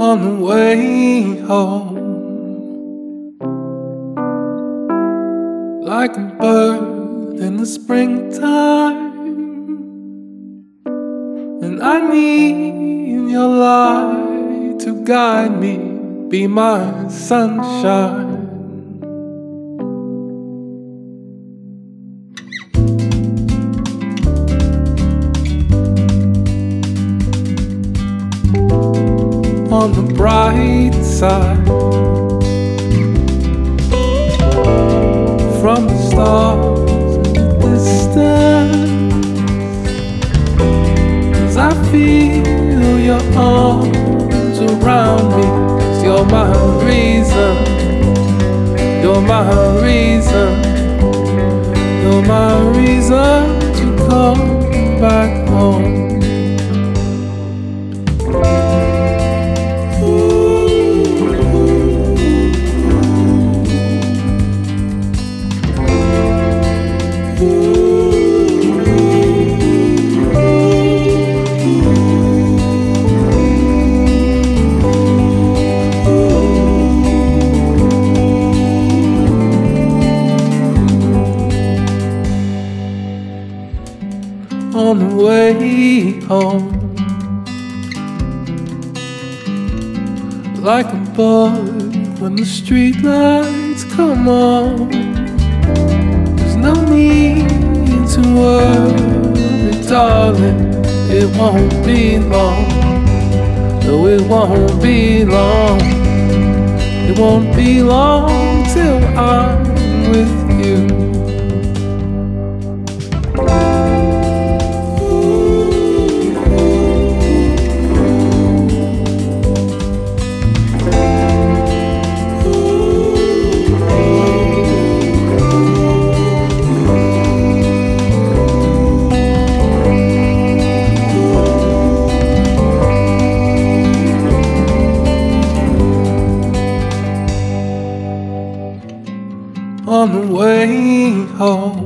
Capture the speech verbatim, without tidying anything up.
on the way home, like a bird in the springtime. And I need your light to guide me, be my sunshine. On the bright side, from the stars in the distance, 'cause I feel your arms around me. 'Cause you're my reason, you're my reason, you're my reason to come back home. On the way home, like a bug when the street lights come on. There's no need to worry, darling, it won't be long. No, it won't be long. It won't be long till I'm with you. On the way home,